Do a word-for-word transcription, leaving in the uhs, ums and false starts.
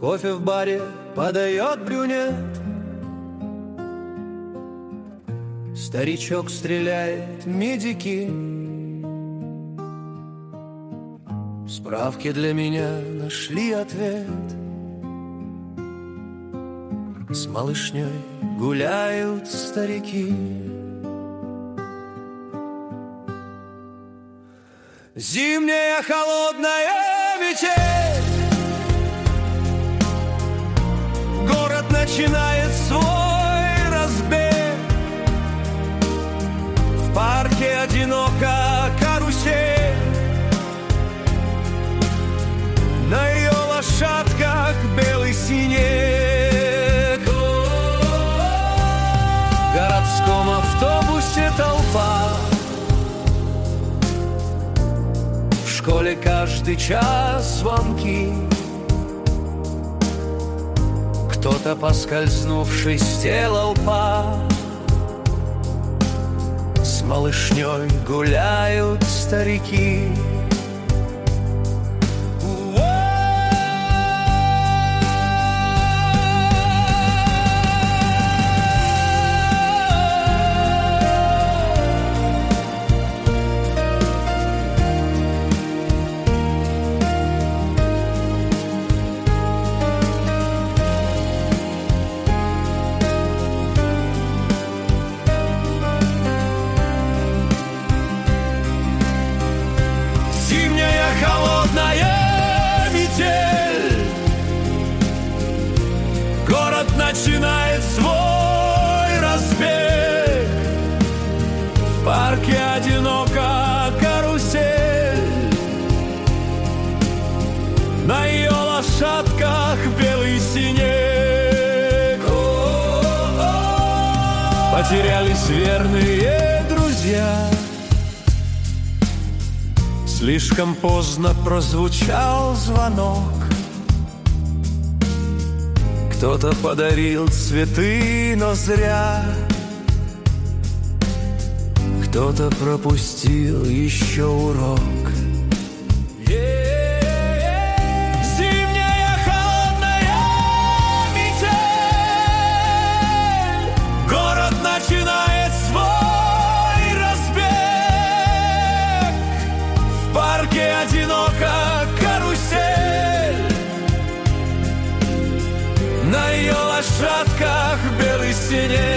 Кофе в баре подает брюнет. Старичок стреляет медики. В справке для меня нашли ответ. С малышней гуляют старики. Зимняя холодная метель. Город начинает свой разбег. В парке одинока карусель. На ее лошадках белый снег. В городском автобусе толпа. В школе каждый час звонки. Кто-то, поскользнувшись, сделал па. С малышней гуляют старики. Холодная метель. Город начинает свой разбег. В парке одинока карусель. На ее лошадках белый снег. Потерялись верные друзья. Слишком поздно прозвучал звонок. Кто-то подарил цветы, но зря. Кто-то пропустил еще урок. Зимняя холодная метель. Город начинает свой разбег. В парке одинока карусель. На ее лошадках белый снег.